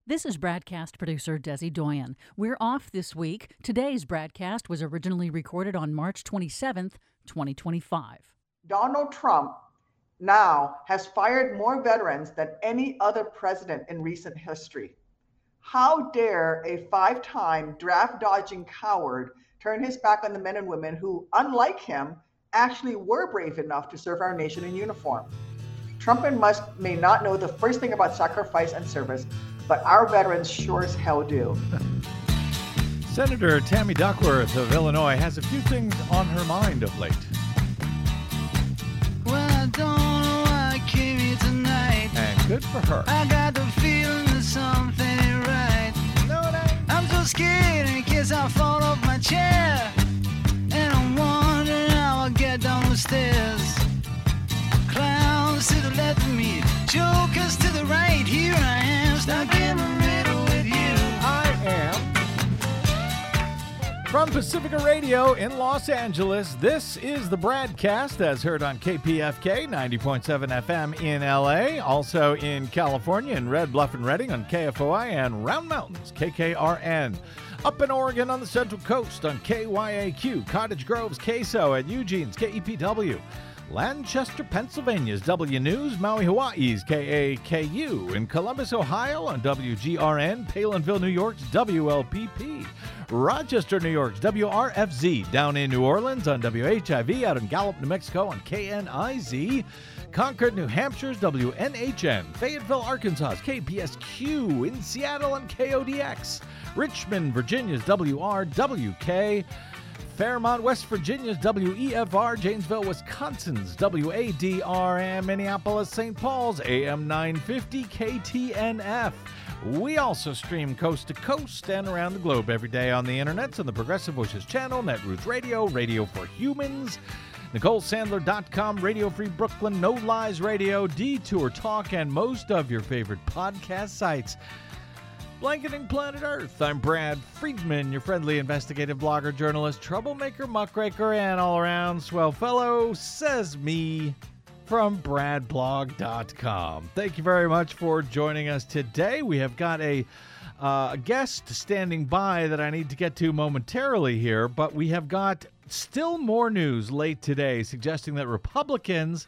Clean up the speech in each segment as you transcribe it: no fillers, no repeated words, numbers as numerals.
This is Bradcast producer Desi Doyen. We're off this week. Today's Bradcast was originally recorded on March 27th, 2025. Donald Trump now has fired more veterans than any other president in recent history. How dare a five-time draft-dodging coward turn his back on the men and women who, unlike him, actually were brave enough to serve our nation in uniform? Trump and Musk may not know the first thing about sacrifice and service, but our veterans sure as hell do. Senator Tammy Duckworth of Illinois has a few things on her mind of late. Well, I don't know why I came here tonight. And good for her. I got the feeling that something ain't right. No, it ain't. I'm so scared in case I fall off my chair. And I'm wondering how I'll get down the stairs. Clowns to the left of me, jokers to the right. Here I am, stuck in the middle with you. I am. From Pacifica Radio in Los Angeles, this is the Bradcast, as heard on KPFK 90.7 FM in LA, also in California in Red Bluff and Redding on KFOI and Round Mountains, KKRN. Up in Oregon on the Central Coast on KYAQ, Cottage Grove's KSO, and Eugene's KEPW. Lancaster, Pennsylvania's W News, Maui, Hawaii's KAKU, in Columbus, Ohio on WGRN, Palinville, New York's WLPP, Rochester, New York's WRFZ, down in New Orleans on WHIV, out in Gallup, New Mexico on KNIZ, Concord, New Hampshire's WNHN, Fayetteville, Arkansas's KPSQ, in Seattle on KODX, Richmond, Virginia's WRWK, Fairmont, West Virginia's WEFR, Janesville, Wisconsin's WADRM, Minneapolis, St. Paul's AM 950 KTNF. We also stream coast to coast and around the globe every day on the internet on the Progressive Voices channel, Netroots Radio, Radio for Humans, NicoleSandler.com, Radio Free Brooklyn, No Lies Radio, Detour Talk, and most of your favorite podcast sites. Blanketing Planet Earth, I'm Brad Friedman, your friendly investigative blogger, journalist, troublemaker, muckraker, and all-around swell fellow, says me, from bradblog.com. Thank you very much for joining us today. We have got a guest standing by that I need to get to momentarily here, but we have got still more news late today suggesting that Republicans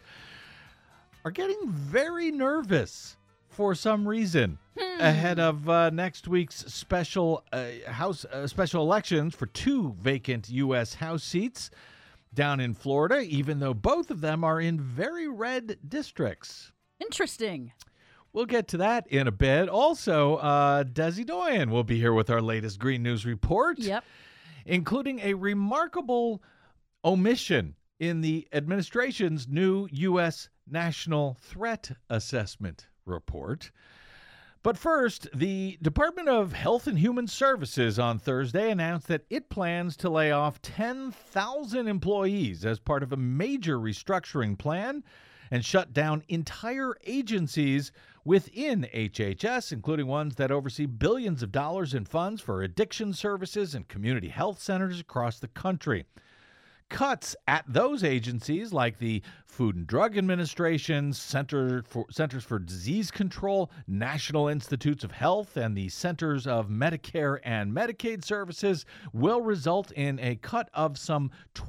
are getting very nervous for some reason ahead of next week's special special elections for two vacant U.S. House seats down in Florida, even though both of them are in very red districts. Interesting. We'll get to that in a bit. Also, Desi Doyen will be here with our latest Green News Report, including a remarkable omission in the administration's new U.S. National Threat Assessment report. But first, the Department of Health and Human Services on Thursday announced that it plans to lay off 10,000 employees as part of a major restructuring plan and shut down entire agencies within HHS, including ones that oversee billions of dollars in funds for addiction services and community health centers across the country. Cuts at those agencies like the Food and Drug Administration, Centers for Disease Control, National Institutes of Health, and the Centers of Medicare and Medicaid Services will result in a cut of some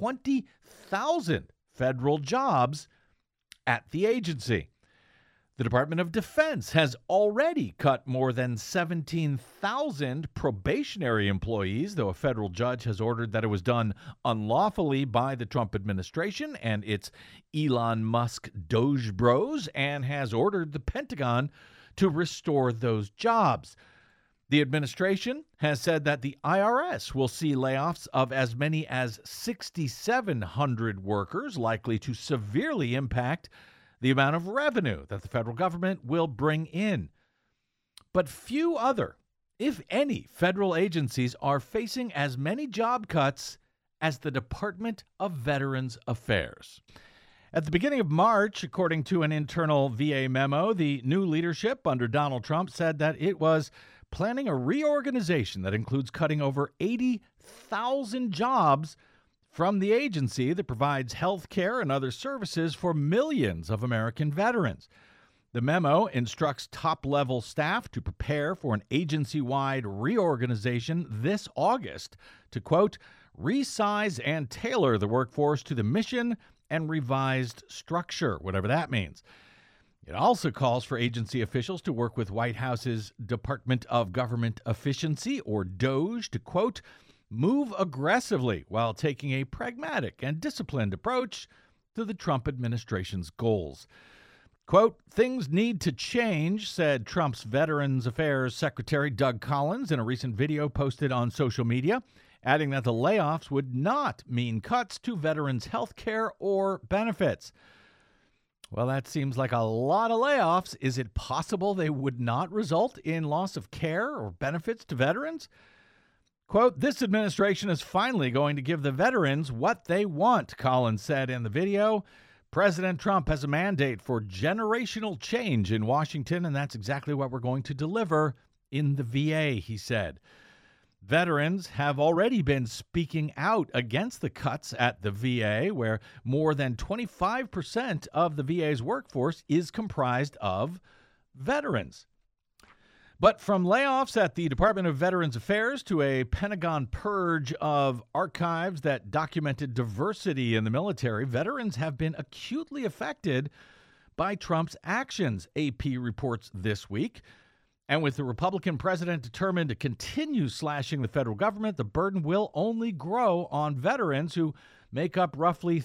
20,000 federal jobs at the agency. The Department of Defense has already cut more than 17,000 probationary employees, though a federal judge has ordered that it was done unlawfully by the Trump administration and its Elon Musk Doge Bros, and has ordered the Pentagon to restore those jobs. The administration has said that the IRS will see layoffs of as many as 6,700 workers, likely to severely impact the amount of revenue that the federal government will bring in. But few other, if any, federal agencies are facing as many job cuts as the Department of Veterans Affairs. At the beginning of March, according to an internal VA memo, the new leadership under Donald Trump said that it was planning a reorganization that includes cutting over 80,000 jobs from the agency that provides health care and other services for millions of American veterans. The memo instructs top-level staff to prepare for an agency-wide reorganization this August to, quote, resize and tailor the workforce to the mission and revised structure, whatever that means. It also calls for agency officials to work with White House's Department of Government Efficiency, or DOGE, to, quote, move aggressively while taking a pragmatic and disciplined approach to the Trump administration's goals. Quote, things need to change, said Trump's Veterans Affairs Secretary Doug Collins in a recent video posted on social media, adding that the layoffs would not mean cuts to veterans' health care or benefits. Well, that seems like a lot of layoffs. Is it possible they would not result in loss of care or benefits to veterans? Quote, this administration is finally going to give the veterans what they want, Collins said in the video. President Trump has a mandate for generational change in Washington, and that's exactly what we're going to deliver in the VA, he said. Veterans have already been speaking out against the cuts at the VA, where more than 25% of the VA's workforce is comprised of veterans. But from layoffs at the Department of Veterans Affairs to a Pentagon purge of archives that documented diversity in the military, veterans have been acutely affected by Trump's actions, AP reports this week. And with the Republican president determined to continue slashing the federal government, the burden will only grow on veterans who make up roughly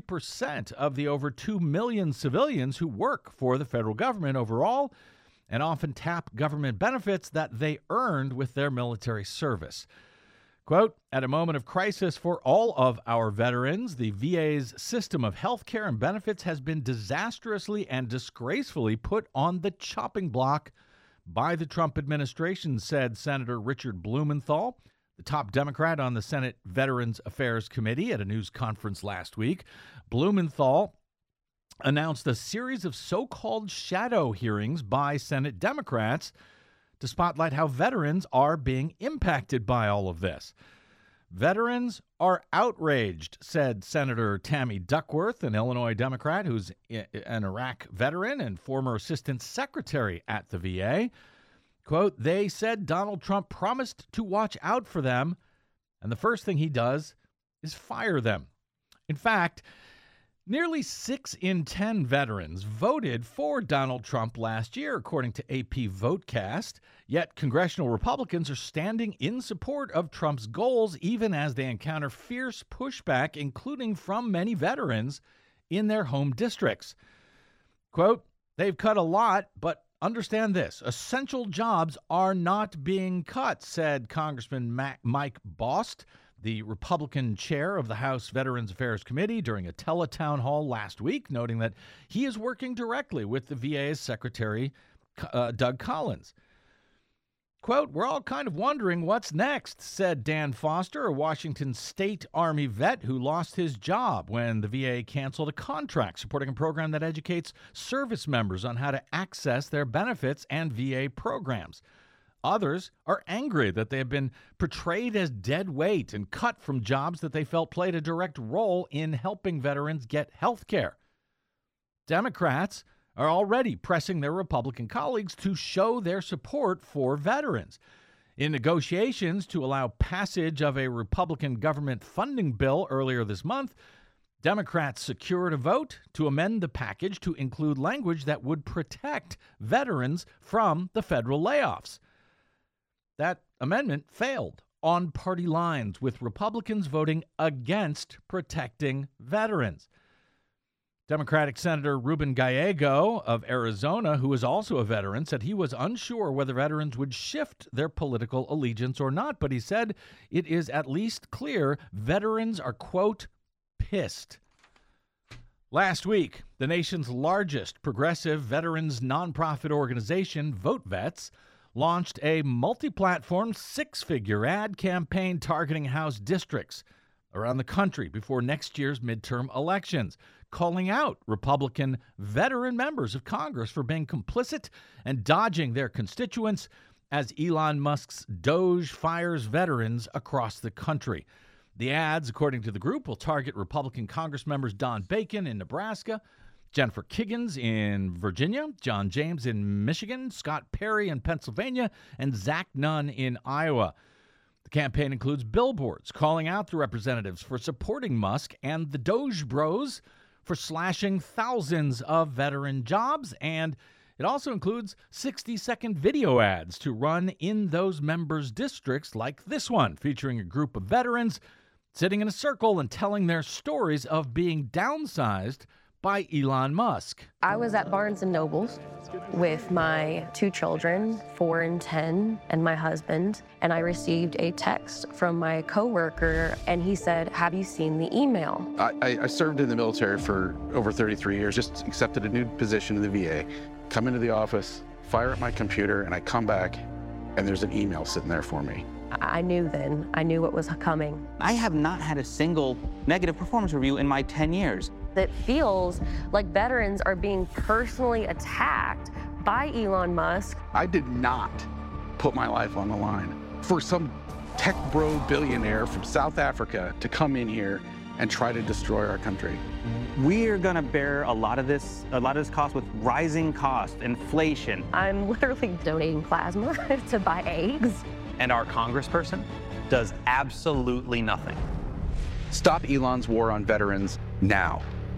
30% of the over 2 million civilians who work for the federal government overall, and often tap government benefits that they earned with their military service. Quote, at a moment of crisis for all of our veterans, the VA's system of health care and benefits has been disastrously and disgracefully put on the chopping block by the Trump administration, said Senator Richard Blumenthal, the top Democrat on the Senate Veterans Affairs Committee, at a news conference last week. Blumenthal announced a series of so-called shadow hearings by Senate Democrats to spotlight how veterans are being impacted by all of this. Veterans are outraged, said Senator Tammy Duckworth, an Illinois Democrat who's an Iraq veteran and former assistant secretary at the VA. Quote, they said Donald Trump promised to watch out for them, and the first thing he does is fire them. In fact, nearly 6 in 10 veterans voted for Donald Trump last year, according to AP Votecast. Yet congressional Republicans are standing in support of Trump's goals, even as they encounter fierce pushback, including from many veterans in their home districts. Quote, they've cut a lot, but understand this, essential jobs are not being cut, said Congressman Mike Bost, the Republican chair of the House Veterans Affairs Committee, during a teletown hall last week, noting that he is working directly with the VA's Secretary, Doug Collins. Quote, we're all kind of wondering what's next, said Dan Foster, a Washington State Army vet who lost his job when the VA canceled a contract supporting a program that educates service members on how to access their benefits and VA programs. Others are angry that they have been portrayed as dead weight and cut from jobs that they felt played a direct role in helping veterans get health care. Democrats are already pressing their Republican colleagues to show their support for veterans. In negotiations to allow passage of a Republican government funding bill earlier this month, Democrats secured a vote to amend the package to include language that would protect veterans from the federal layoffs. That amendment failed on party lines, with Republicans voting against protecting veterans. Democratic Senator Ruben Gallego of Arizona, who is also a veteran, said he was unsure whether veterans would shift their political allegiance or not, but he said it is at least clear veterans are, quote, pissed. Last week, the nation's largest progressive veterans nonprofit organization, VoteVets, launched a multi-platform 6-figure ad campaign targeting House districts around the country before next year's midterm elections, calling out Republican veteran members of Congress for being complicit and dodging their constituents as Elon Musk's DOGE fires veterans across the country. The ads, according to the group, will target Republican Congress members Don Bacon in Nebraska, Jennifer Kiggins in Virginia, John James in Michigan, Scott Perry in Pennsylvania, and Zach Nunn in Iowa. The campaign includes billboards calling out the representatives for supporting Musk and the Doge Bros for slashing thousands of veteran jobs, and it also includes 60-second video ads to run in those members' districts like this one, featuring a group of veterans sitting in a circle and telling their stories of being downsized by Elon Musk. I was at Barnes & Noble's with my 2 children, 4 and 10, and my husband, and I received a text from my coworker, and he said, "Have you seen the email?" I served in the military for over 33 years, just accepted a new position in the VA, come into the office, fire up my computer, and I come back, and there's an email sitting there for me. I knew then. I knew what was coming. I have not had a single negative performance review in my 10 years. It feels like veterans are being personally attacked by Elon Musk. I did not put my life on the line for some tech bro billionaire from South Africa to come in here and try to destroy our country. We are going to bear a lot of this cost with rising cost, inflation. I'm literally donating plasma to buy eggs. And our congressperson does absolutely nothing. Stop Elon's war on veterans now.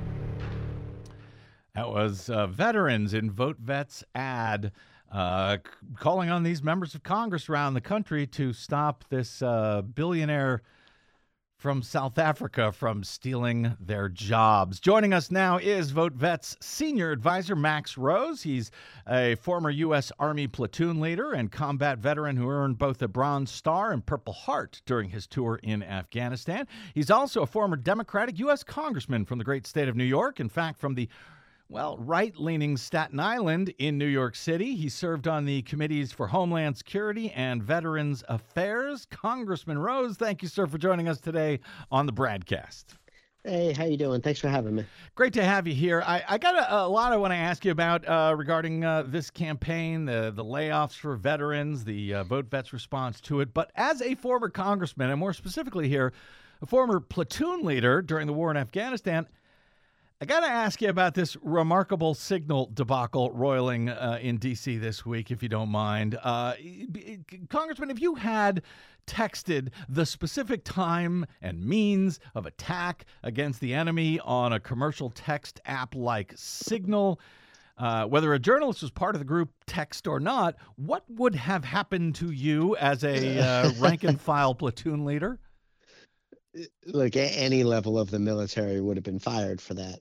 That was veterans in Vote Vets ad calling on these members of Congress around the country to stop this billionaire from South Africa from stealing their jobs. Joining us now is Vote Vets senior advisor Max Rose. He's a former U.S. Army platoon leader and combat veteran who earned both a Bronze Star and Purple Heart during his tour in Afghanistan. He's also a former Democratic U.S. congressman from the great state of New York. In fact, from the right-leaning Staten Island in New York City. He served on the committees for Homeland Security and Veterans Affairs. Congressman Rose, thank you, sir, for joining us today on the Bradcast. Hey, how you doing? Thanks for having me. Great to have you here. I got a lot I want to ask you about regarding this campaign, the layoffs for veterans, the Vote Vets response to it. But as a former congressman, and more specifically here, a former platoon leader during the war in Afghanistan, I got to ask you about this remarkable signal debacle roiling in D.C. this week, if you don't mind. Congressman, if you had texted the specific time and means of attack against the enemy on a commercial text app like Signal, whether a journalist was part of the group text or not, what would have happened to you as a rank-and-file platoon leader? Look, at any level of the military would have been fired for that.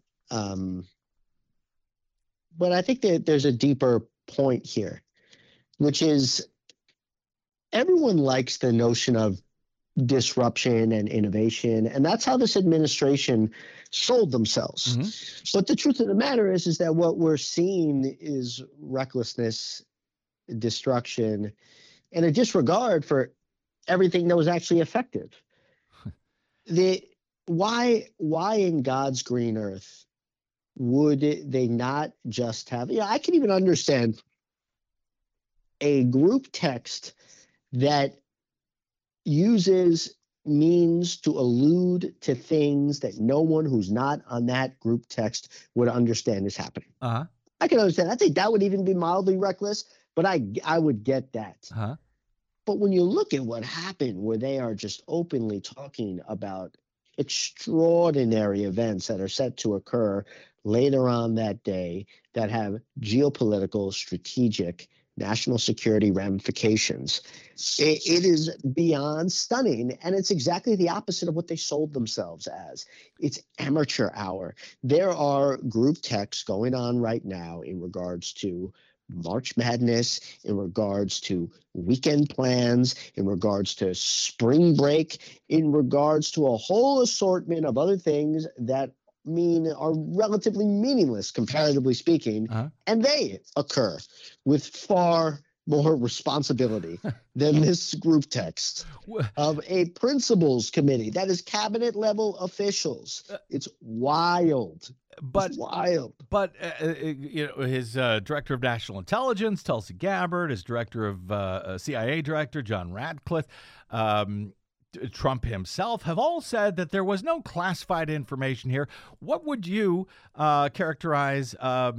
But I think that there's a deeper point here, which is everyone likes the notion of disruption and innovation, and that's how this administration sold themselves. Mm-hmm. But the truth of the matter is that what we're seeing is recklessness, destruction, and a disregard for everything that was actually effective. Why in God's green earth would they not just have, I can even understand a group text that uses means to allude to things that no one who's not on that group text would understand is happening. Uh-huh. I can understand. I'd say that would even be mildly reckless, but I would get that. Uh-huh. But when you look at what happened, where they are just openly talking about extraordinary events that are set to occur later on that day that have geopolitical, strategic, national security ramifications, it is beyond stunning. And it's exactly the opposite of what they sold themselves as. It's amateur hour. There are group texts going on right now in regards to March Madness, in regards to weekend plans, in regards to spring break, in regards to a whole assortment of other things that are relatively meaningless, comparatively speaking, and they occur with far more responsibility than this group text of a principals committee that is cabinet level officials. It's wild. But his director of national intelligence, Tulsi Gabbard, his director of CIA director, John Radcliffe, Trump himself have all said that there was no classified information here. What would you characterize? How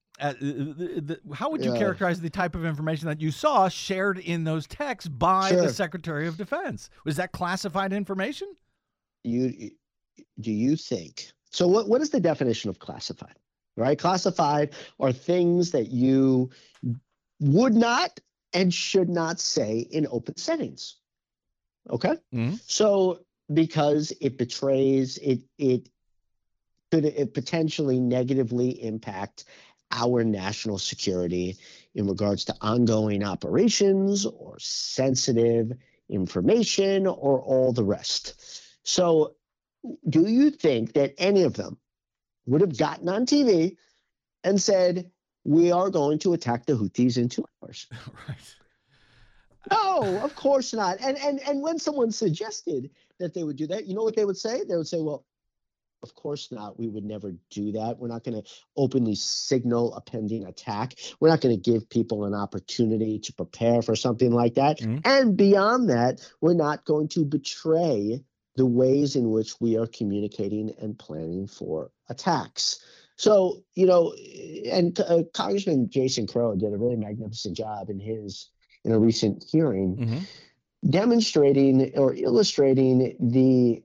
would you characterize the type of information that you saw shared in those texts by the Secretary of Defense? Was that classified information? Do you think so? What is the definition of classified? Right, classified are things that you would not and should not say in open settings. Okay. Mm-hmm. So because it betrays, it could potentially negatively impact our national security in regards to ongoing operations or sensitive information or all the rest. So do you think that any of them would have gotten on TV and said, we are going to attack the Houthis in 2 hours? Right. No, of course not. And when someone suggested that they would do that, you know what they would say? They would say, well, of course not. We would never do that. We're not going to openly signal a pending attack. We're not going to give people an opportunity to prepare for something like that. Mm-hmm. And beyond that, we're not going to betray the ways in which we are communicating and planning for attacks. So, and Congressman Jason Crow did a really magnificent job in a recent hearing, mm-hmm. demonstrating or illustrating the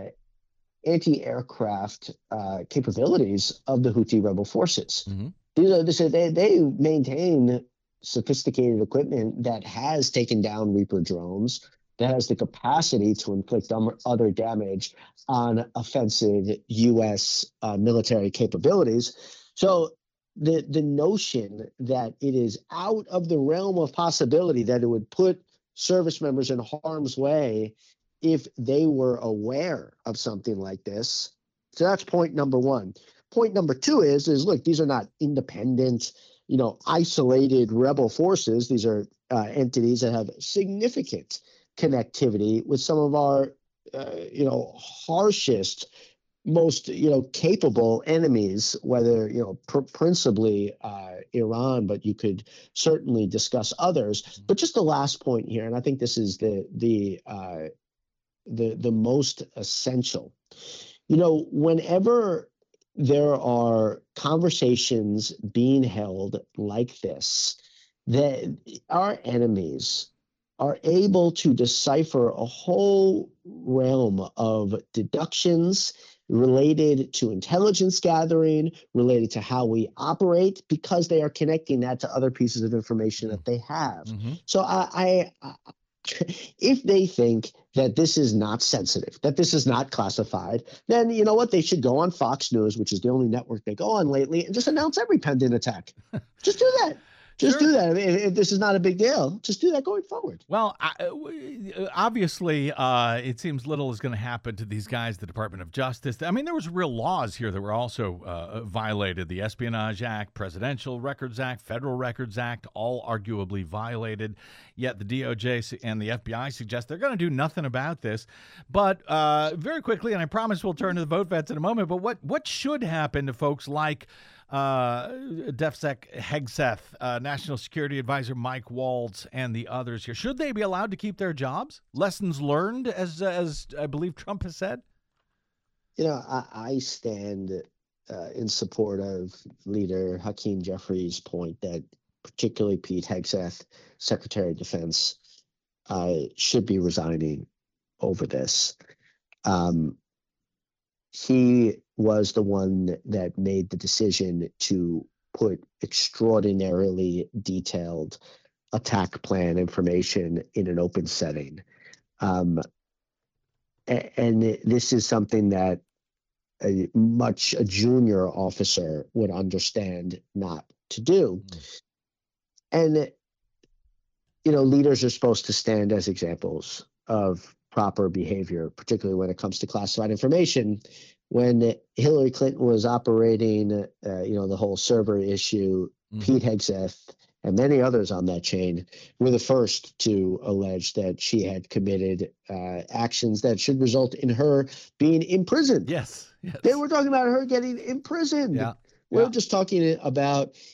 anti-aircraft capabilities of the Houthi rebel forces. Mm-hmm. They maintain sophisticated equipment that has taken down Reaper drones, that has the capacity to inflict other damage on offensive U.S. Military capabilities. So the notion that it is out of the realm of possibility that it would put service members in harm's way if they were aware of something like this. So that's point number one. Point number two is look, these are not independent, isolated rebel forces. These are entities that have significant connectivity with some of our, harshest, most, capable enemies, whether, principally Iran, but you could certainly discuss others. But just the last point here, and I think this is the most essential. Whenever there are conversations being held like this, that our enemies are able to decipher a whole realm of deductions related to intelligence gathering, related to how we operate, because they are connecting that to other pieces of information that they have. Mm-hmm. So I if they think that this is not sensitive, that this is not classified, then you know what? They should go on Fox News, which is the only network they go on lately, and just announce every pending attack. Just do that. Just do that. I mean, if this is not a big deal, just do that going forward. Well, obviously, it seems little is going to happen to these guys, the Department of Justice. I mean, there was real laws here that were also violated. The Espionage Act, Presidential Records Act, Federal Records Act, all arguably violated. Yet the DOJ and the FBI suggest they're going to do nothing about this. But very quickly, and I promise we'll turn to the vote vets in a moment, but what should happen to folks like DefSec Hegseth, National Security Advisor Mike Waltz, and the others here? Should they be allowed to keep their jobs? Lessons learned, as I believe Trump has said? I stand in support of Leader Hakeem Jeffries' point that particularly Pete Hegseth, Secretary of Defense, should be resigning over this. He was the one that made the decision to put extraordinarily detailed attack plan information in an open setting. And this is something that a junior officer would understand not to do. And, leaders are supposed to stand as examples of proper behavior, particularly when it comes to classified information. When Hillary Clinton was operating, the whole server issue, mm-hmm. Pete Hegseth and many others on that chain were the first to allege that she had committed actions that should result in her being imprisoned. Yes. They were talking about her getting imprisoned. Yeah. We're just talking about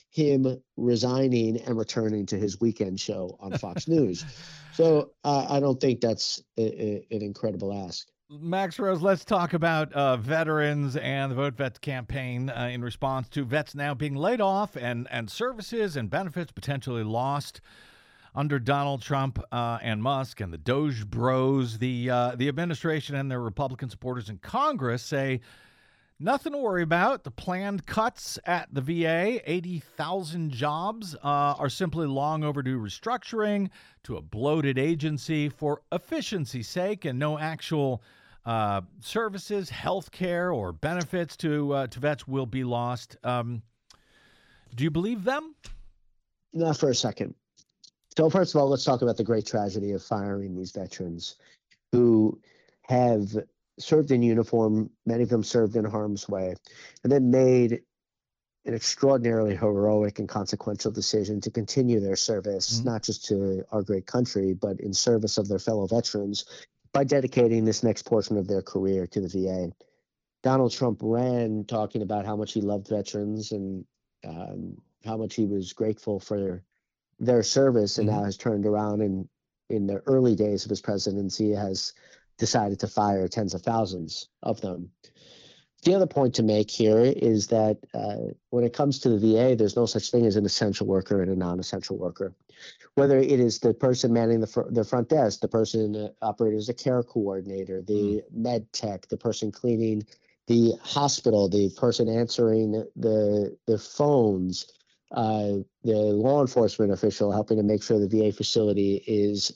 him resigning and returning to his weekend show on Fox News. So I don't think that's an incredible ask. Max Rose, let's talk about veterans and the Vote Vets campaign in response to vets now being laid off and services and benefits potentially lost under Donald Trump and Musk and the Doge Bros. The administration and their Republican supporters in Congress say nothing to worry about. The planned cuts at the VA, 80,000 jobs, are simply long overdue restructuring to a bloated agency for efficiency's sake, and no actual services, health care, or benefits to vets will be lost. Do you believe them? Not for a second. So first of all, let's talk about the great tragedy of firing these veterans who have served in uniform. Many of them served in harm's way, and then made an extraordinarily heroic and consequential decision to continue their service, not just to our great country, but in service of their fellow veterans by dedicating this next portion of their career to the VA. Donald Trump ran talking about how much he loved veterans and how much he was grateful for their service, and now has turned around and in the early days of his presidency has decided to fire tens of thousands of them. The other point to make here is that when it comes to the VA, there's no such thing as an essential worker and a non-essential worker. Whether it is the person manning the front desk, the person operating as a care coordinator, the med tech, the person cleaning the hospital, the person answering the phones, the law enforcement official helping to make sure the VA facility is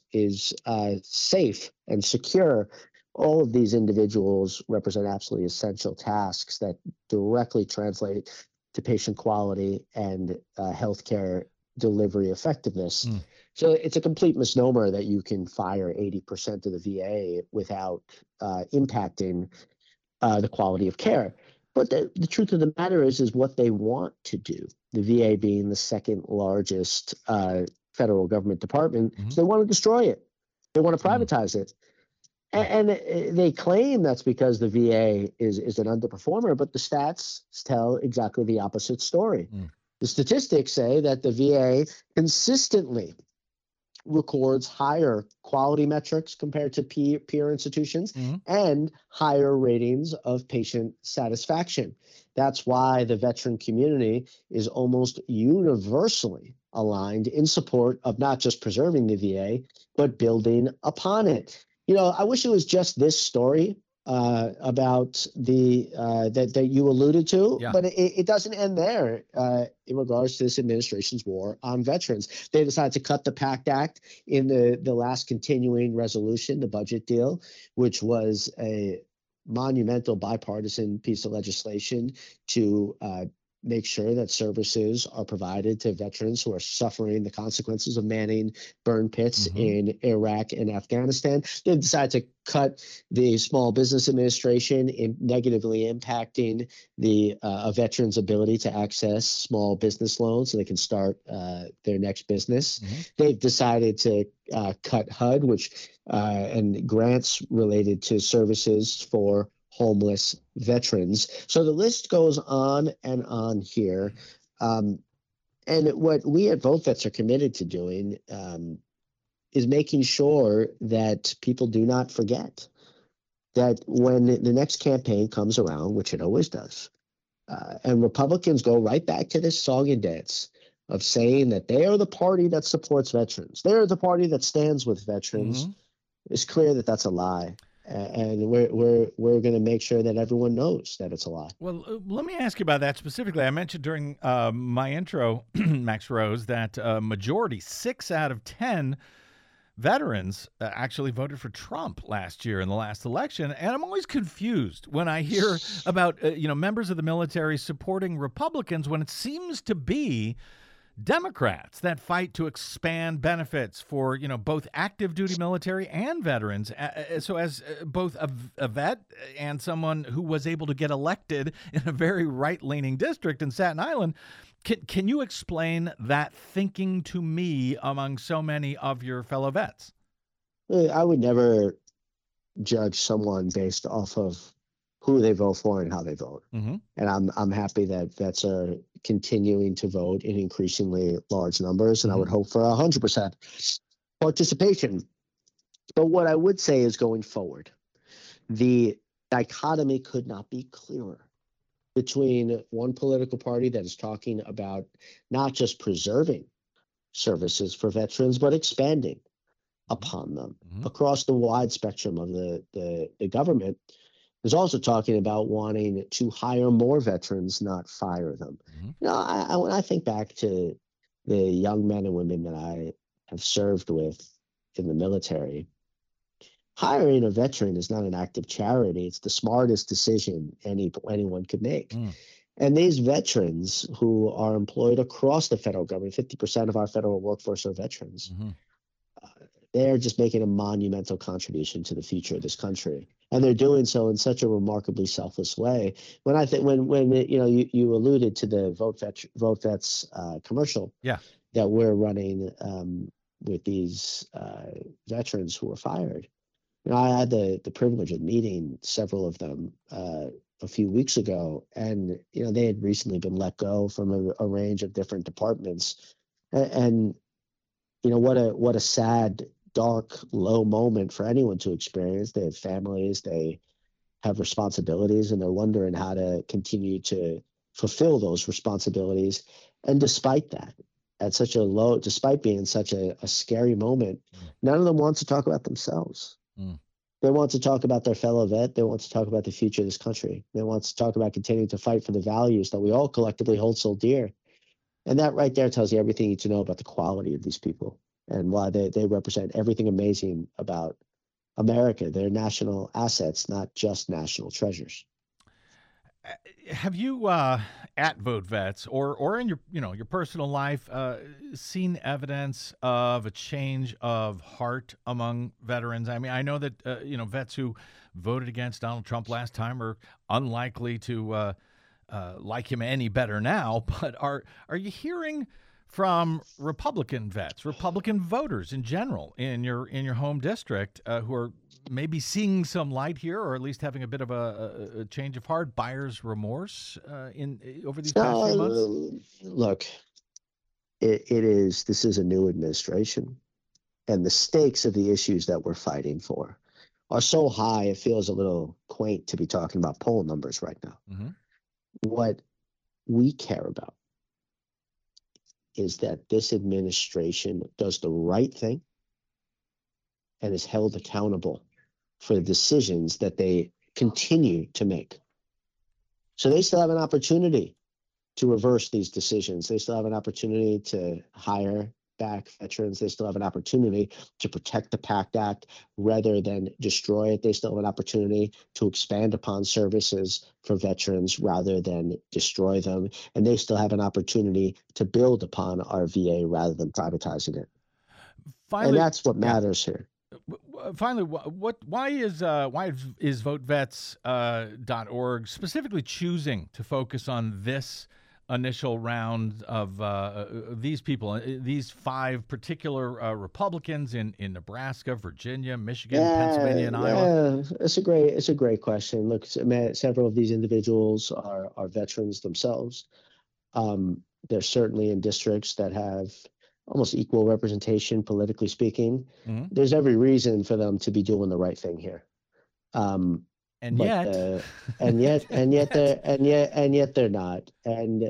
safe and secure. All of these individuals represent absolutely essential tasks that directly translate to patient quality and healthcare delivery effectiveness. So it's a complete misnomer that you can fire 80% of the VA without impacting the quality of care. But the truth of the matter is what they want to do, the VA being the second largest federal government department, so they want to destroy it. They want to privatize it. And they claim that's because the VA is an underperformer, but the stats tell exactly the opposite story. The statistics say that the VA consistently records higher quality metrics compared to peer institutions and higher ratings of patient satisfaction. That's why the veteran community is almost universally aligned in support of not just preserving the VA, but building upon it. You know, I wish it was just this story about the that you alluded to, but it doesn't end there in regards to this administration's war on veterans. They decided to cut the PACT Act in the last continuing resolution, the budget deal, which was a monumental bipartisan piece of legislation to make sure that services are provided to veterans who are suffering the consequences of manning burn pits in Iraq and Afghanistan. They've decided to cut the Small Business Administration, negatively impacting the a veteran's ability to access small business loans so they can start their next business. They've decided to cut HUD, which and grants related to services for homeless veterans. So the list goes on and on here. And what we at Vote Vets are committed to doing is making sure that people do not forget that when the next campaign comes around, which it always does, and Republicans go right back to this song and dance of saying that they are the party that supports veterans, they're the party that stands with veterans, it's clear that that's a lie. And we're going to make sure that everyone knows that it's a lie. Well, let me ask you about that specifically. I mentioned during my intro, Max Rose, that majority, 6 out of 10 veterans actually voted for Trump last year in the last election. And I'm always confused when I hear about members of the military supporting Republicans when it seems to be Democrats that fight to expand benefits for, both active duty military and veterans. So as both a vet and someone who was able to get elected in a very right-leaning district in Staten Island, can you explain that thinking to me among so many of your fellow vets? I would never judge someone based off of who they vote for and how they vote. Mm-hmm. And I'm happy that vets are continuing to vote in increasingly large numbers, and I would hope for 100% participation. But what I would say is, going forward, the dichotomy could not be clearer between one political party that is talking about not just preserving services for veterans, but expanding upon them across the wide spectrum of the government, is also talking about wanting to hire more veterans, not fire them. You know, when I think back to the young men and women that I have served with in the military, hiring a veteran is not an act of charity. It's the smartest decision anyone could make. And these veterans who are employed across the federal government, 50% of our federal workforce are veterans. They're just making a monumental contribution to the future of this country, and they're doing so in such a remarkably selfless way. When I think when you know, you alluded to the Vote Vets commercial, that we're running with these veterans who were fired. You know, I had the privilege of meeting several of them a few weeks ago, and you know, they had recently been let go from a range of different departments, and you know, what a sad, dark, low moment for anyone to experience. They have families, they have responsibilities, and they're wondering how to continue to fulfill those responsibilities. And despite that, despite being such a scary moment, none of them want to talk about themselves. They want to talk about their fellow vet. They want to talk about the future of this country. They want to talk about continuing to fight for the values that we all collectively hold so dear. And that right there tells you everything you need to know about the quality of these people and why they represent everything amazing about America. They're national assets, not just national treasures. Have you, at Vote Vets or in your personal life, seen evidence of a change of heart among veterans? I mean, I know that vets who voted against Donald Trump last time are unlikely to like him any better now. But are you hearing from Republican vets, Republican voters in general in your home district who are maybe seeing some light here, or at least having a bit of a change of heart, buyer's remorse over these past few months? Look, this is a new administration, and the stakes of the issues that we're fighting for are so high, it feels a little quaint to be talking about poll numbers right now. What we care about is that this administration does the right thing and is held accountable for the decisions that they continue to make. So they still have an opportunity to reverse these decisions. They still have an opportunity to hire back veterans. They still have an opportunity to protect the PACT Act rather than destroy it. They still have an opportunity to expand upon services for veterans rather than destroy them. And they still have an opportunity to build upon our VA rather than privatizing it. Finally, and that's what matters here. Finally, why is VoteVets.org specifically choosing to focus on this initial round of these people, these 5 particular Republicans in Nebraska, Virginia, Michigan, Pennsylvania, and Iowa? It's a great question. Look, several of these individuals are veterans themselves. They're certainly in districts that have almost equal representation, politically speaking. There's every reason for them to be doing the right thing here. And yet they're not. And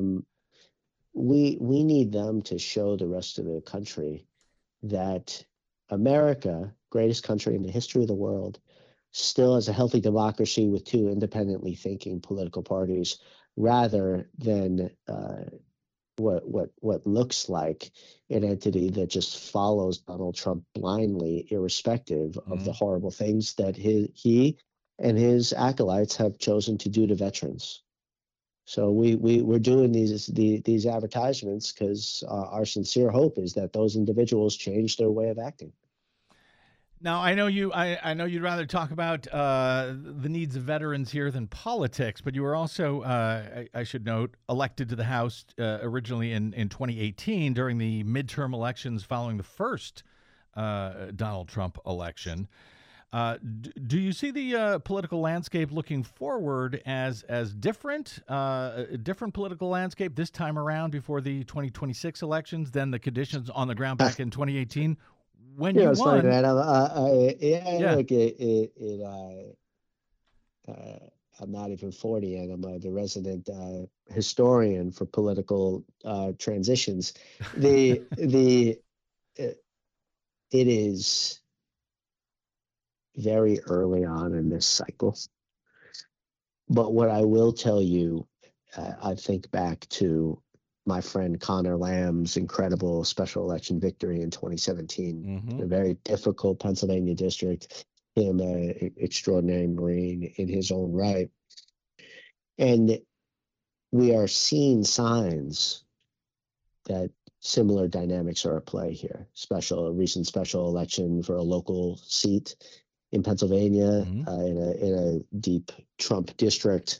we need them to show the rest of the country that America, greatest country in the history of the world, still is a healthy democracy with 2 independently thinking political parties, rather than what looks like an entity that just follows Donald Trump blindly, irrespective of the horrible things that he and his acolytes have chosen to do to veterans. So we're doing these advertisements because our sincere hope is that those individuals change their way of acting. Now, I know you'd rather talk about the needs of veterans here than politics, but you were also, I should note, elected to the House originally in 2018 during the midterm elections following the first Donald Trump election. Do you see the political landscape looking forward as different, different political landscape this time around before the 2026 elections than the conditions on the ground back in 2018 when you it's won? funny, man. I'm not even 40, and I'm the resident historian for political transitions. It is very early on in this cycle. But what I will tell you, I think back to my friend Connor Lamb's incredible special election victory in 2017, a very difficult Pennsylvania district, him an extraordinary Marine in his own right. And we are seeing signs that similar dynamics are at play here. A recent special election for a local seat in Pennsylvania, in a deep Trump district.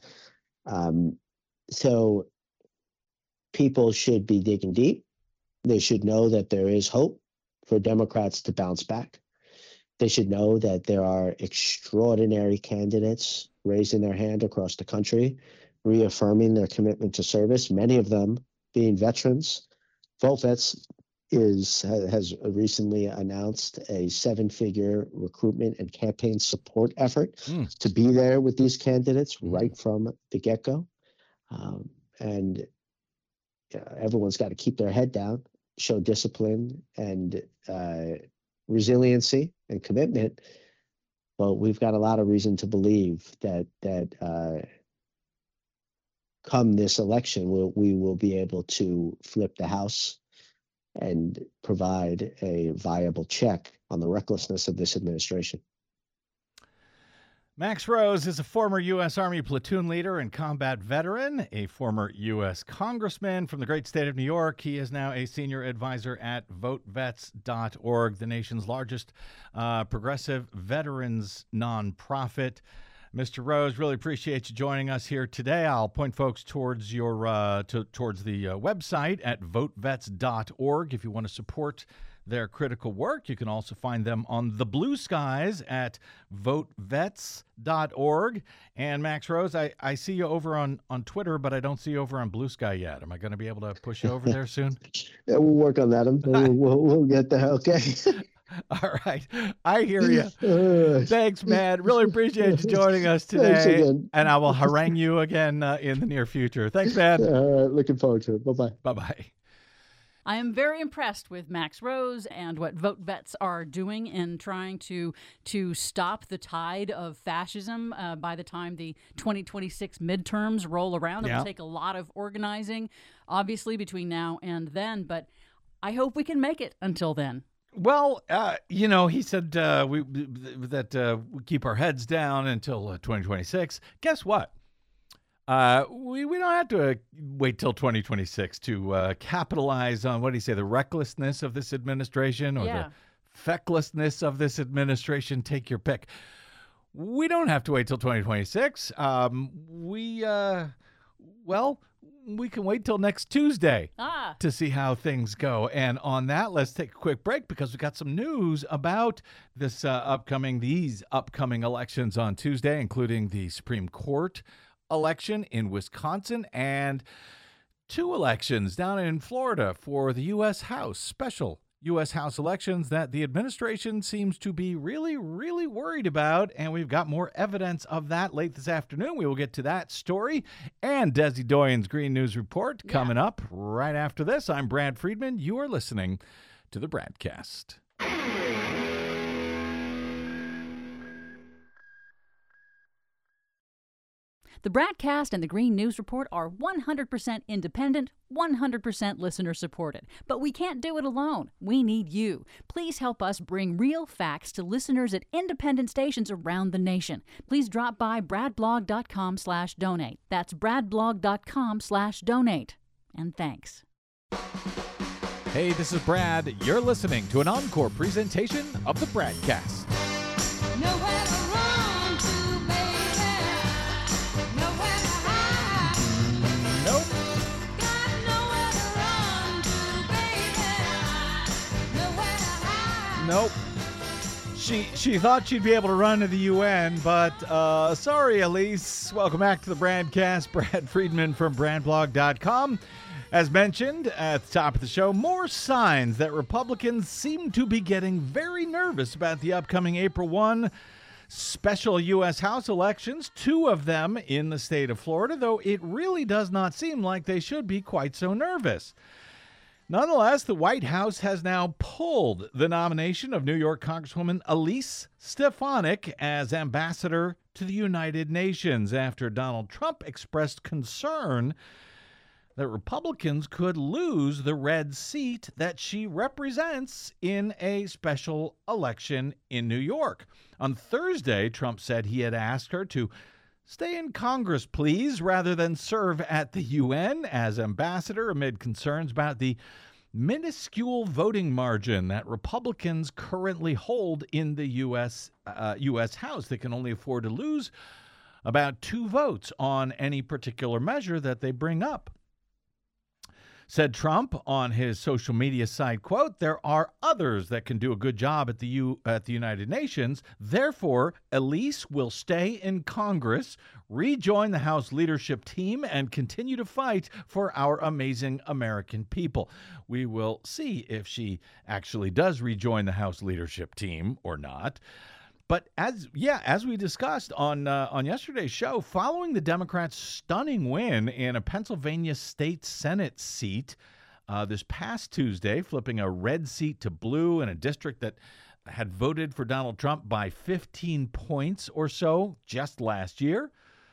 So people should be digging deep. They should know that there is hope for Democrats to bounce back. They should know that there are extraordinary candidates raising their hand across the country, reaffirming their commitment to service, many of them being veterans. VoteVets has recently announced a 7-figure recruitment and campaign support effort to be there with these candidates right from the get-go. And everyone's got to keep their head down, show discipline and resiliency and commitment. But we've got a lot of reason to believe that come this election, we will be able to flip the House and provide a viable check on the recklessness of this administration. Max Rose is a former U.S. Army platoon leader and combat veteran, a former U.S. congressman from the great state of New York. He is now a senior advisor at VoteVets.org, the nation's largest progressive veterans nonprofit. Mr. Rose, really appreciate you joining us here today. I'll point folks towards your towards the website at VoteVets.org if you want to support their critical work. You can also find them on the blue skies at VoteVets.org. And Max Rose, I see you over on Twitter, but I don't see you over on Blue Sky yet. Am I going to be able to push you over there soon? Yeah, we'll work on that. We'll get there. Okay. All right. I hear you. Thanks, man. Really appreciate you joining us today. And I will harangue you again in the near future. Thanks, man. All right. Looking forward to it. Bye-bye. Bye-bye. I am very impressed with Max Rose and what VoteVets are doing in trying to stop the tide of fascism by the time the 2026 midterms roll around. It will take a lot of organizing, obviously, between now and then, but I hope we can make it until then. Well, he said we keep our heads down until 2026. Guess what? We don't have to wait till 2026 to capitalize on, what do you say, the recklessness of this administration or the fecklessness of this administration. Take your pick. We don't have to wait till 2026. We can wait till next Tuesday to see how things go. And on that, let's take a quick break because we got some news about these upcoming elections on Tuesday, including the Supreme Court election in Wisconsin and 2 elections down in Florida for the U.S. House, special U.S. House elections that the administration seems to be really, really worried about. And we've got more evidence of that late this afternoon. We will get to that story and Desi Doyen's Green News Report coming up right after this. I'm Brad Friedman. You are listening to the Bradcast. The Bradcast and the Green News Report are 100% independent, 100% listener-supported. But we can't do it alone. We need you. Please help us bring real facts to listeners at independent stations around the nation. Please drop by bradblog.com/donate. That's bradblog.com/donate. And thanks. Hey, this is Brad. You're listening to an encore presentation of the Bradcast. Nowhere to run to, baby. Nowhere to hide. Nope. Got nowhere to run to, baby. Nowhere to hide. Nope. She thought she'd be able to run to the UN, but sorry, Elise. Welcome back to the Brandcast. Brad Friedman from BrandBlog.com. As mentioned at the top of the show, more signs that Republicans seem to be getting very nervous about the upcoming April 1 special U.S. House elections, 2 of them in the state of Florida, though it really does not seem like they should be quite so nervous. Nonetheless, the White House has now pulled the nomination of New York Congresswoman Elise Stefanik as ambassador to the United Nations after Donald Trump expressed concern that Republicans could lose the red seat that she represents in a special election in New York. On Thursday, Trump said he had asked her to stay in Congress, please, rather than serve at the UN as ambassador amid concerns about the minuscule voting margin that Republicans currently hold in the U.S. House. They can only afford to lose about 2 votes on any particular measure that they bring up. Said Trump on his social media site, quote, "There are others that can do a good job at the United Nations. Therefore, Elise will stay in Congress, rejoin the House leadership team, and continue to fight for our amazing American people." We will see if she actually does rejoin the House leadership team or not. But as we discussed on yesterday's show, following the Democrats' stunning win in a Pennsylvania state Senate seat this past Tuesday, flipping a red seat to blue in a district that had voted for Donald Trump by 15 points or so just last year,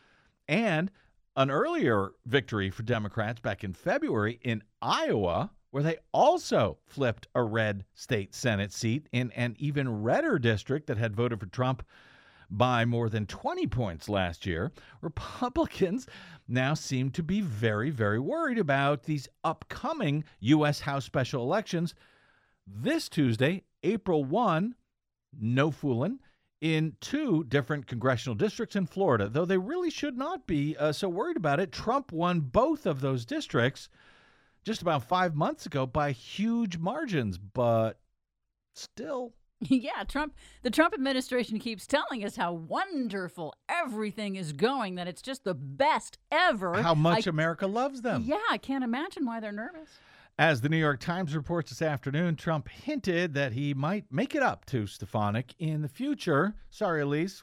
and an earlier victory for Democrats back in February in Iowa, where they also flipped a red state Senate seat in an even redder district that had voted for Trump by more than 20 points last year. Republicans now seem to be very, very worried about these upcoming U.S. House special elections this Tuesday, April 1, no fooling, in 2 different congressional districts in Florida. Though they really should not be so worried about it. Trump won both of those districts just about 5 months ago by huge margins, but still. Yeah, the Trump administration keeps telling us how wonderful everything is going, that it's just the best ever. How much America loves them. Yeah, I can't imagine why they're nervous. As the New York Times reports this afternoon, Trump hinted that he might make it up to Stefanik in the future. Sorry, Elise,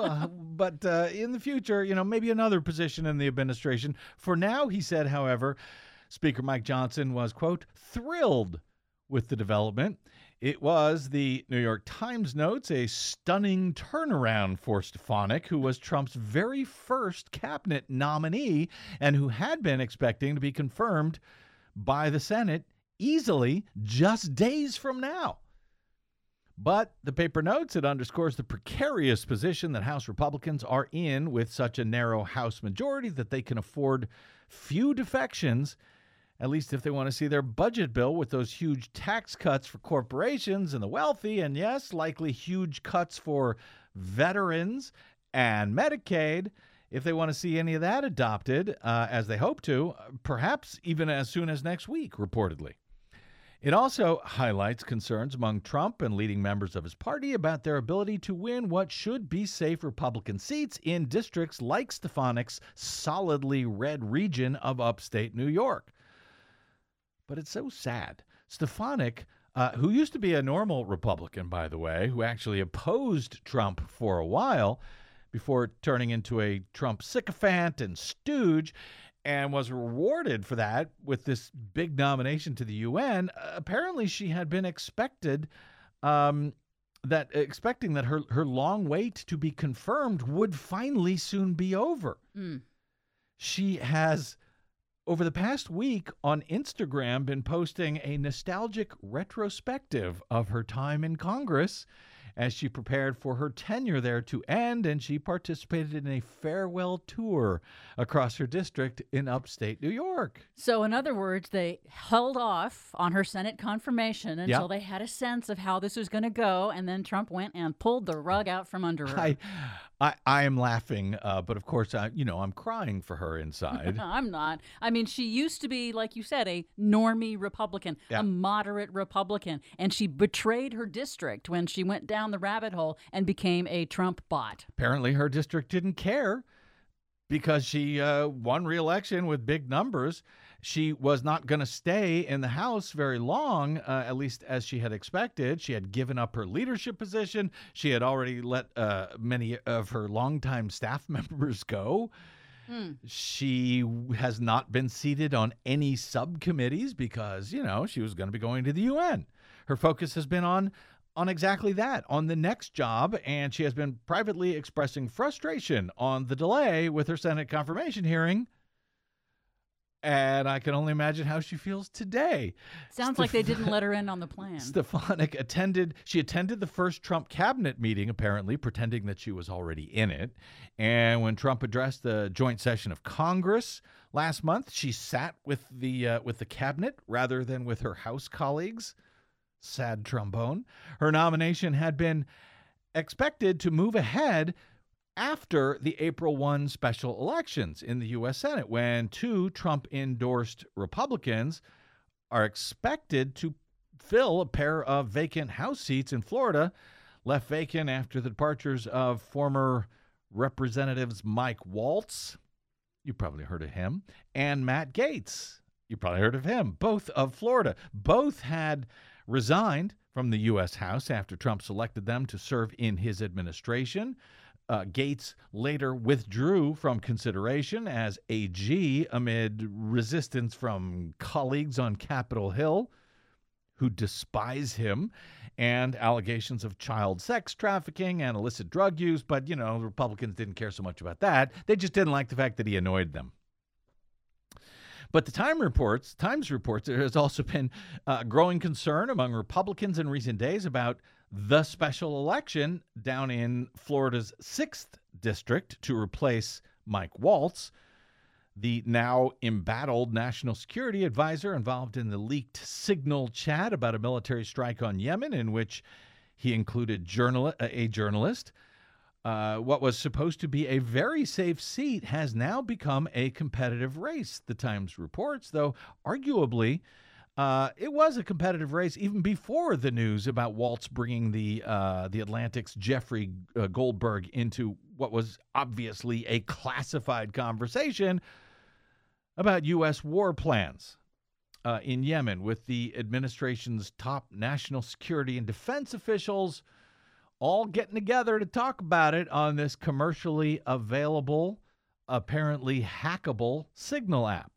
but in the future, maybe another position in the administration. For now, he said, however, Speaker Mike Johnson was, quote, thrilled with the development. It was, the New York Times notes, a stunning turnaround for Stefanik, who was Trump's very first cabinet nominee and who had been expecting to be confirmed by the Senate easily just days from now. But the paper notes it underscores the precarious position that House Republicans are in with such a narrow House majority that they can afford few defections, at least if they want to see their budget bill with those huge tax cuts for corporations and the wealthy, and yes, likely huge cuts for veterans and Medicaid. If they want to see any of that adopted, as they hope to, perhaps even as soon as next week, reportedly. It also highlights concerns among Trump and leading members of his party about their ability to win what should be safe Republican seats in districts like Stefanik's solidly red region of upstate New York. But it's so sad. Stefanik, who used to be a normal Republican, by the way, who actually opposed Trump for a while before turning into a Trump sycophant and stooge, and was rewarded for that with this big nomination to the UN. Apparently, she had been expecting that her long wait to be confirmed would finally soon be over. She has, over the past week on Instagram, been posting a nostalgic retrospective of her time in Congress as she prepared for her tenure there to end, and she participated in a farewell tour across her district in upstate New York. So, in other words, they held off on her Senate confirmation until they had a sense of how this was going to go, and then Trump went and pulled the rug out from under her. I am laughing, but of course, I'm crying for her inside. I'm not. I mean, she used to be, like you said, a normie Republican, a moderate Republican, and she betrayed her district when she went down down the rabbit hole and became a Trump bot. Apparently, her district didn't care because she won re-election with big numbers. She was not going to stay in the House very long, at least as she had expected. She had given up her leadership position. She had already let many of her longtime staff members go. She has not been seated on any subcommittees because, you know, she was going to be going to the UN. Her focus has been on exactly that, on the next job, and she has been privately expressing frustration on the delay with her Senate confirmation hearing. And I can only imagine how she feels today. Sounds like they didn't let her in on the plan. Stefanik attended the first Trump cabinet meeting, apparently, pretending that she was already in it. And when Trump addressed the joint session of Congress last month, she sat with the cabinet rather than with her House colleagues. Sad trombone. Her nomination had been expected to move ahead after the April 1 special elections in the U.S. Senate, when 2 Trump-endorsed Republicans are expected to fill a pair of vacant House seats in Florida, left vacant after the departures of former Representatives Mike Waltz, you probably heard of him, and Matt Gaetz, you probably heard of him, both of Florida. Both had resigned from the U.S. House after Trump selected them to serve in his administration. Gaetz later withdrew from consideration as AG amid resistance from colleagues on Capitol Hill who despise him and allegations of child sex trafficking and illicit drug use. But, you know, Republicans didn't care so much about that. They just didn't like the fact that he annoyed them. But the Times reports there has also been growing concern among Republicans in recent days about the special election down in Florida's 6th district to replace Mike Waltz, the now embattled national security advisor involved in the leaked Signal chat about a military strike on Yemen in which he included a journalist. What was supposed to be a very safe seat has now become a competitive race, the Times reports, though arguably it was a competitive race even before the news about Waltz bringing the Atlantic's Jeffrey Goldberg into what was obviously a classified conversation about U.S. war plans in Yemen, with the administration's top national security and defense officials all getting together to talk about it on this commercially available, apparently hackable Signal app.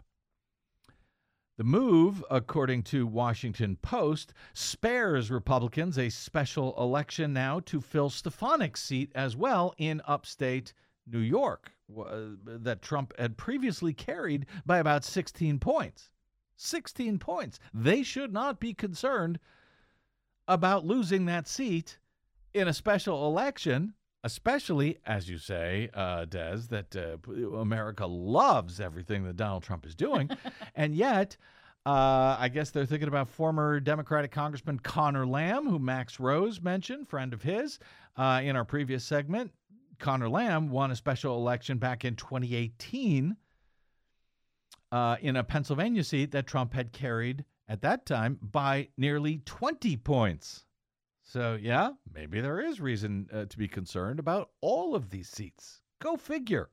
The move, according to Washington Post, spares Republicans a special election now to fill Stefanik's seat as well in upstate New York, that Trump had previously carried by about 16 points. 16 points. They should not be concerned about losing that seat in a special election, especially, as you say, Des, that America loves everything that Donald Trump is doing. And yet, I guess they're thinking about former Democratic Congressman Connor Lamb, who Max Rose mentioned, friend of his, in our previous segment. Connor Lamb won a special election back in 2018 in a Pennsylvania seat that Trump had carried at that time by nearly 20 points. So, yeah, maybe there is reason to be concerned about all of these seats. Go figure.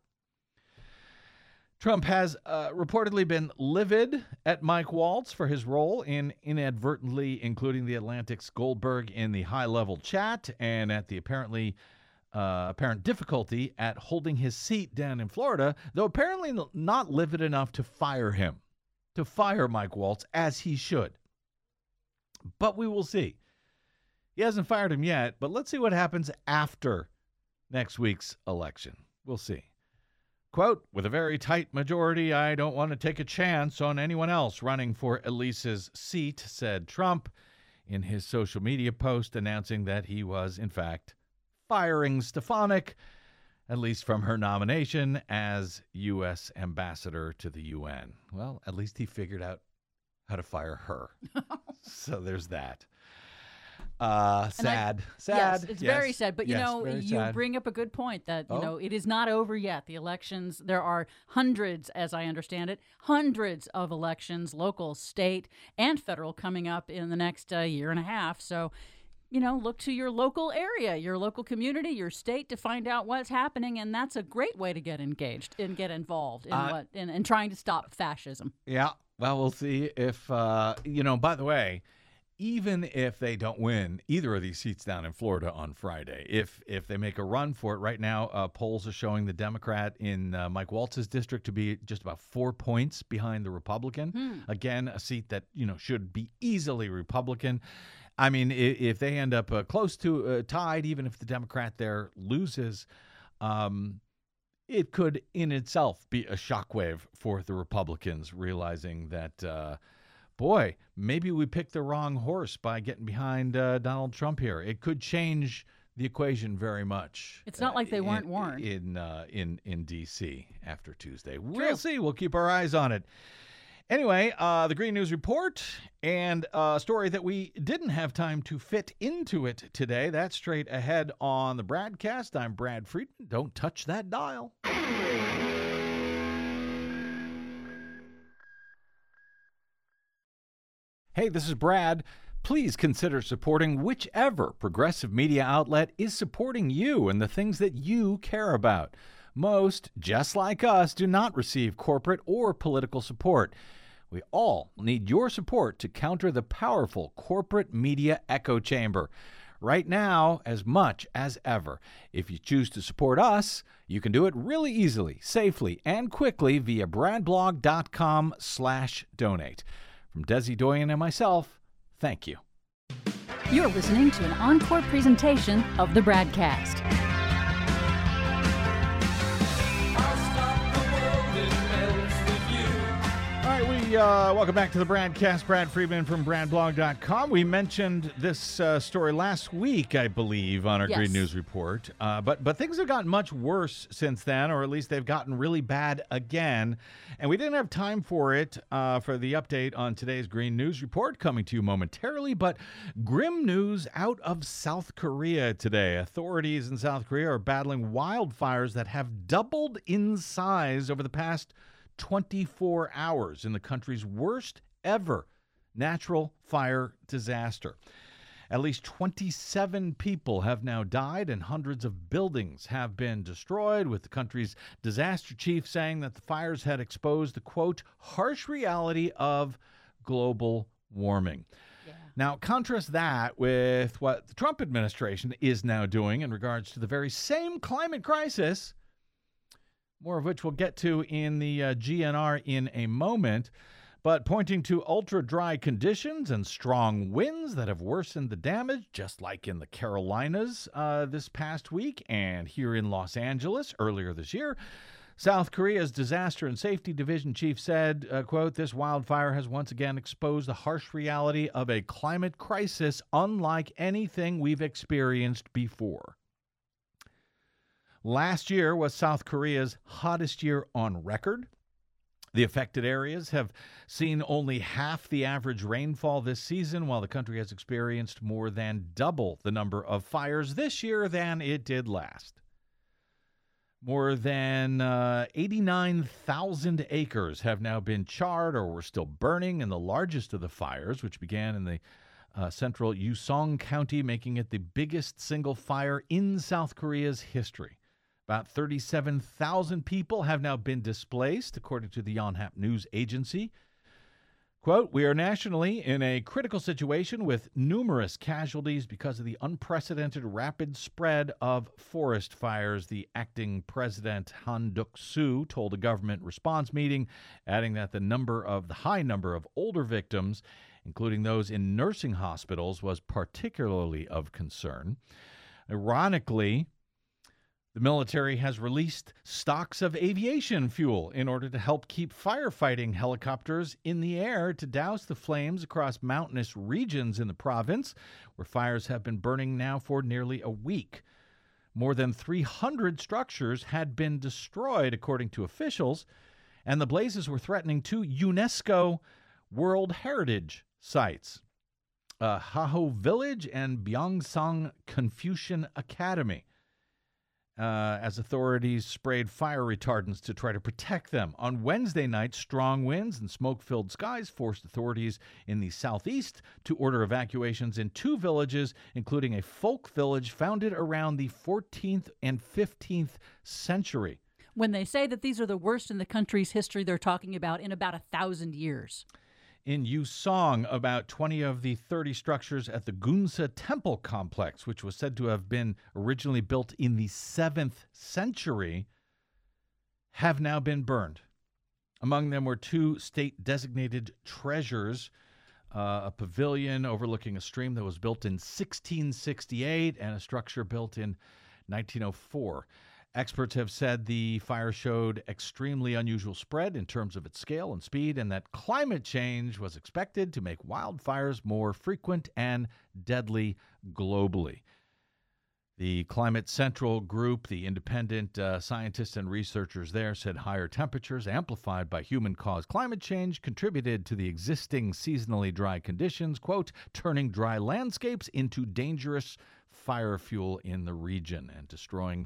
Trump has reportedly been livid at Mike Waltz for his role in inadvertently including the Atlantic's Goldberg in the high-level chat and at the apparent difficulty at holding his seat down in Florida, though apparently not livid enough to fire him, to fire Mike Waltz, as he should. But we will see. He hasn't fired him yet, but let's see what happens after next week's election. We'll see. Quote, with a very tight majority, I don't want to take a chance on anyone else running for Elise's seat, said Trump in his social media post announcing that he was, in fact, firing Stefanik, at least from her nomination as U.S. ambassador to the UN. Well, at least he figured out how to fire her. So there's that. Sad. Yes, it's very sad. But, you Yes, know, very you sad. bring up a good point that, you know, it is not over yet. The elections, there are hundreds, as I understand it, hundreds of elections, local, state, and federal, coming up in the next year and a half. So look to your local area, your local community, your state to find out what's happening, and that's a great way to get engaged and get involved in trying to stop fascism. Yeah. Well, we'll see if by the way, even if they don't win either of these seats down in Florida on Friday, if they make a run for it, right now polls are showing the Democrat in Mike Waltz's district to be just about 4 points behind the Republican. Again, a seat that should be easily Republican. I mean, if they end up close to tied, even if the Democrat there loses, it could in itself be a shockwave for the Republicans, realizing that. Boy, maybe we picked the wrong horse by getting behind Donald Trump here. It could change the equation very much. It's not like they weren't warned in D.C. after Tuesday. We'll see. We'll keep our eyes on it. Anyway, the Green News Report and a story that we didn't have time to fit into it today. That's straight ahead on the Bradcast. I'm Brad Friedman. Don't touch that dial. Hey, this is Brad. Please consider supporting whichever progressive media outlet is supporting you and the things that you care about. Most, just like us, do not receive corporate or political support. We all need your support to counter the powerful corporate media echo chamber. Right now, as much as ever. If you choose to support us, you can do it really easily, safely, and quickly via bradblog.com/donate. From Desi Doyen and myself, thank you. You're listening to an encore presentation of the Bradcast. All right, welcome back to the Bradcast. Brad Friedman from bradblog.com. We mentioned this story last week, I believe, on our Yes. Green News Report. But things have gotten much worse since then, or at least they've gotten really bad again. And we didn't have time for it for the update on today's Green News Report, coming to you momentarily. But grim news out of South Korea today. Authorities in South Korea are battling wildfires that have doubled in size over the past 24 hours in the country's worst ever natural fire disaster. At least 27 people have now died and hundreds of buildings have been destroyed, with the country's disaster chief saying that the fires had exposed the, quote, harsh reality of global warming. Now, contrast that with what the Trump administration is now doing in regards to the very same climate crisis, more of which we'll get to in the GNR in a moment, but pointing to ultra-dry conditions and strong winds that have worsened the damage, just like in the Carolinas this past week and here in Los Angeles earlier this year. South Korea's Disaster and Safety Division chief said, quote, this wildfire has once again exposed the harsh reality of a climate crisis unlike anything we've experienced before. Last year was South Korea's hottest year on record. The affected areas have seen only half the average rainfall this season, while the country has experienced more than double the number of fires this year than it did last. More than 89,000 acres have now been charred or were still burning in the largest of the fires, which began in the central Useong County, making it the biggest single fire in South Korea's history. About 37,000 people have now been displaced, according to the Yonhap News Agency. Quote, we are nationally in a critical situation with numerous casualties because of the unprecedented rapid spread of forest fires, the acting president Han Duck-soo told a government response meeting, adding that the high number of older victims, including those in nursing hospitals, was particularly of concern. Ironically, the military has released stocks of aviation fuel in order to help keep firefighting helicopters in the air to douse the flames across mountainous regions in the province, where fires have been burning now for nearly a week. More than 300 structures had been destroyed, according to officials, and the blazes were threatening two UNESCO World Heritage sites, Haho Village and Byeongsang Confucian Academy. as authorities sprayed fire retardants to try to protect them. On Wednesday night, strong winds and smoke-filled skies forced authorities in the southeast to order evacuations in 2 villages, including a folk village founded around the 14th and 15th century. When they say that these are the worst in the country's history, they're talking about in about 1,000 years. In Yusong, about 20 of the 30 structures at the Gunsa Temple complex, which was said to have been originally built in the 7th century, have now been burned. Among them were 2 state-designated treasures, a pavilion overlooking a stream that was built in 1668 and a structure built in 1904. Experts have said the fire showed extremely unusual spread in terms of its scale and speed, and that climate change was expected to make wildfires more frequent and deadly globally. The Climate Central Group, the independent scientists and researchers there, said higher temperatures amplified by human-caused climate change contributed to the existing seasonally dry conditions, quote, turning dry landscapes into dangerous fire fuel in the region and destroying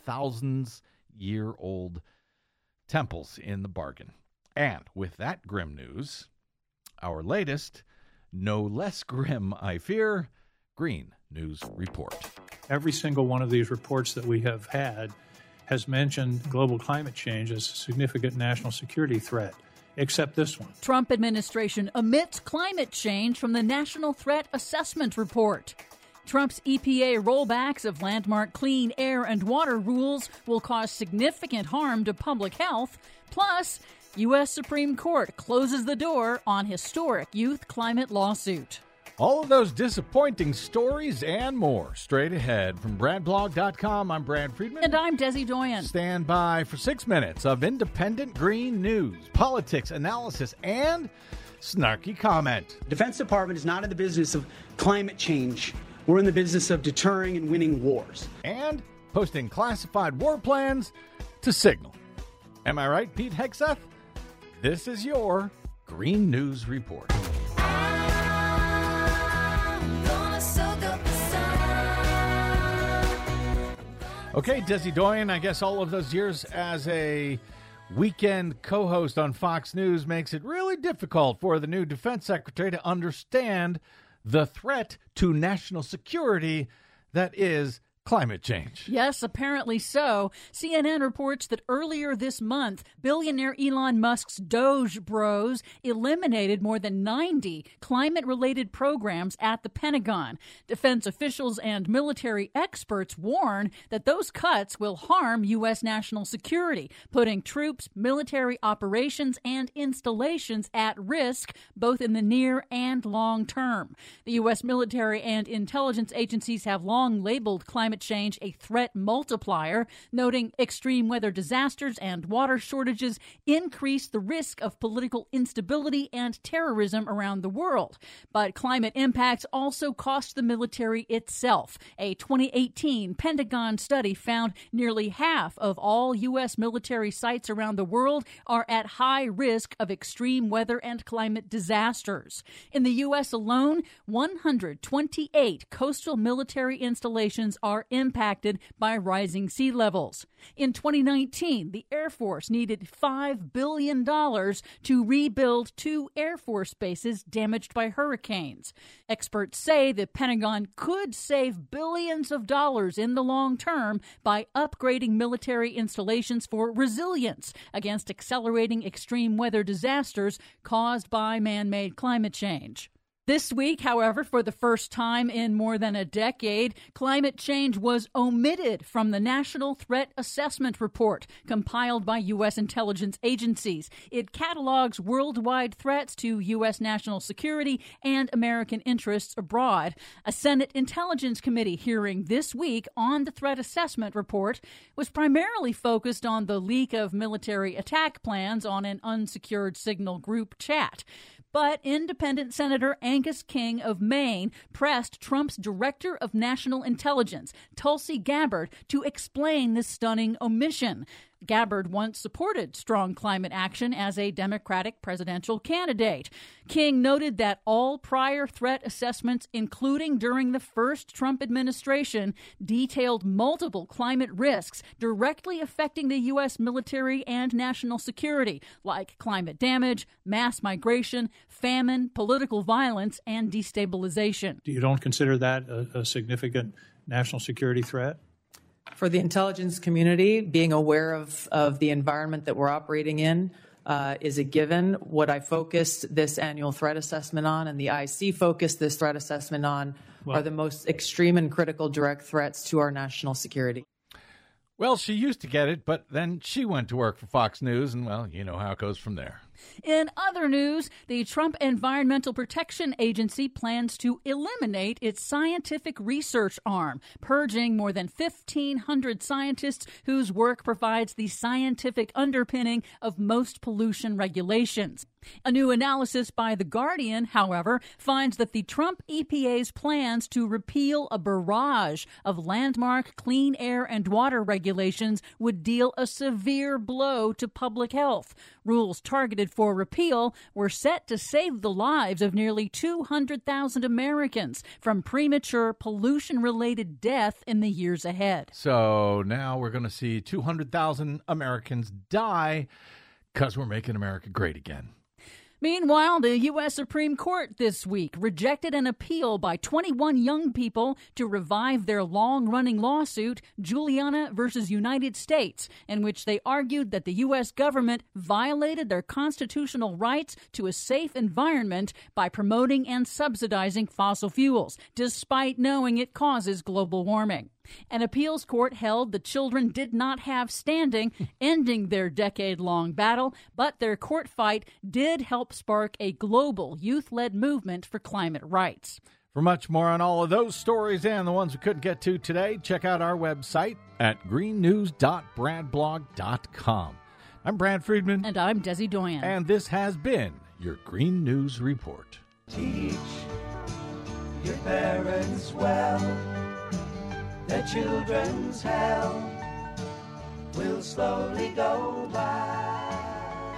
thousands-year-old temples in the bargain. And with that grim news, our latest, no less grim, I fear, Green News Report. Every single one of these reports that we have had has mentioned global climate change as a significant national security threat, except this one. Trump administration omits climate change from the National Threat Assessment Report. Trump's EPA rollbacks of landmark clean air and water rules will cause significant harm to public health. Plus, U.S. Supreme Court closes the door on historic youth climate lawsuit. All of those disappointing stories and more straight ahead from BradBlog.com. I'm Brad Friedman. And I'm Desi Doyen. Stand by for 6 minutes of independent green news, politics, analysis, and snarky comment. Defense Department is not in the business of climate change. We're in the business of deterring and winning wars. And posting classified war plans to Signal. Am I right, Pete Hegseth? This is your Green News Report. Okay, Desi Doyen, I guess all of those years as a weekend co-host on Fox News makes it really difficult for the new defense secretary to understand the threat to national security that is climate change. Yes, apparently so. CNN reports that earlier this month, billionaire Elon Musk's Doge Bros eliminated more than 90 climate-related programs at the Pentagon. Defense officials and military experts warn that those cuts will harm U.S. national security, putting troops, military operations, and installations at risk, both in the near and long term. The U.S. military and intelligence agencies have long labeled climate change a threat multiplier, noting extreme weather disasters and water shortages increase the risk of political instability and terrorism around the world. But climate impacts also cost the military itself. A 2018 Pentagon study found nearly half of all U.S. military sites around the world are at high risk of extreme weather and climate disasters. In the U.S. alone, 128 coastal military installations are impacted by rising sea levels. In 2019, the Air Force needed $5 billion to rebuild 2 Air Force bases damaged by hurricanes. Experts say the Pentagon could save billions of dollars in the long term by upgrading military installations for resilience against accelerating extreme weather disasters caused by man-made climate change. This week, however, for the first time in more than a decade, climate change was omitted from the National Threat Assessment Report compiled by U.S. intelligence agencies. It catalogs worldwide threats to U.S. national security and American interests abroad. A Senate Intelligence Committee hearing this week on the Threat Assessment Report was primarily focused on the leak of military attack plans on an unsecured Signal group chat. But independent Senator Angus King of Maine pressed Trump's Director of National Intelligence, Tulsi Gabbard, to explain this stunning omission. Gabbard once supported strong climate action as a Democratic presidential candidate. King noted that all prior threat assessments, including during the first Trump administration, detailed multiple climate risks directly affecting the U.S. military and national security, like climate damage, mass migration, famine, political violence, and destabilization. You don't consider that a significant national security threat? For the intelligence community, being aware of the environment that we're operating in is a given. What I focused this annual threat assessment on, and the IC focused this threat assessment on, are the most extreme and critical direct threats to our national security. Well, she used to get it, but then she went to work for Fox News, and, well, you know how it goes from there. In other news, the Trump Environmental Protection Agency plans to eliminate its scientific research arm, purging more than 1,500 scientists whose work provides the scientific underpinning of most pollution regulations. A new analysis by The Guardian, however, finds that the Trump EPA's plans to repeal a barrage of landmark clean air and water regulations would deal a severe blow to public health. Rules targeted for repeal were set to save the lives of nearly 200,000 Americans from premature pollution-related death in the years ahead. So now we're going to see 200,000 Americans die because we're making America great again. Meanwhile, the U.S. Supreme Court this week rejected an appeal by 21 young people to revive their long-running lawsuit, Juliana versus United States, in which they argued that the U.S. government violated their constitutional rights to a safe environment by promoting and subsidizing fossil fuels, despite knowing it causes global warming. An appeals court held the children did not have standing, ending their decade-long battle, but their court fight did help spark a global youth-led movement for climate rights. For much more on all of those stories and the ones we couldn't get to today, check out our website at greennews.bradblog.com. I'm Brad Friedman. And I'm Desi Doyen. And this has been your Green News Report. Teach your parents well. The children's hell will slowly go by.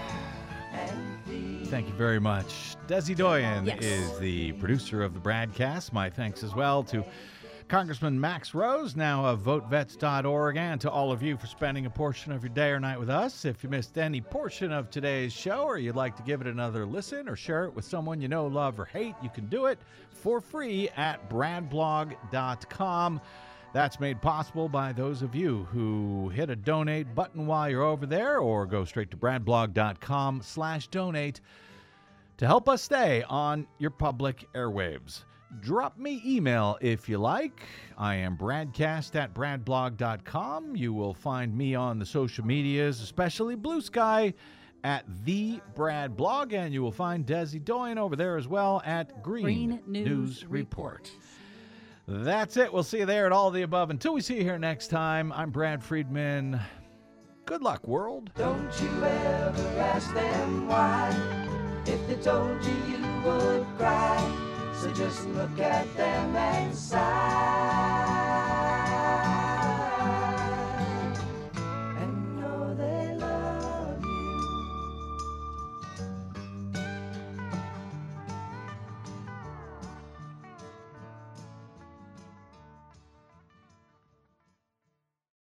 Thank you very much. Desi Doyen is the producer of the Bradcast. My thanks as well to Congressman Max Rose, now of VoteVets.org, and to all of you for spending a portion of your day or night with us. If you missed any portion of today's show or you'd like to give it another listen or share it with someone you know, love, or hate, you can do it for free at bradblog.com. That's made possible by those of you who hit a donate button while you're over there or go straight to bradblog.com/donate to help us stay on your public airwaves. Drop me email if you like. I am bradcast@bradblog.com. You will find me on the social medias, especially Blue Sky, at The Brad Blog, and you will find Desi Doyen over there as well at Green News Report. That's it. We'll see you there at all of the above. Until we see you here next time, I'm Brad Friedman. Good luck, world. Don't you ever ask them why. If they told you, you would cry. So just look at them and sigh.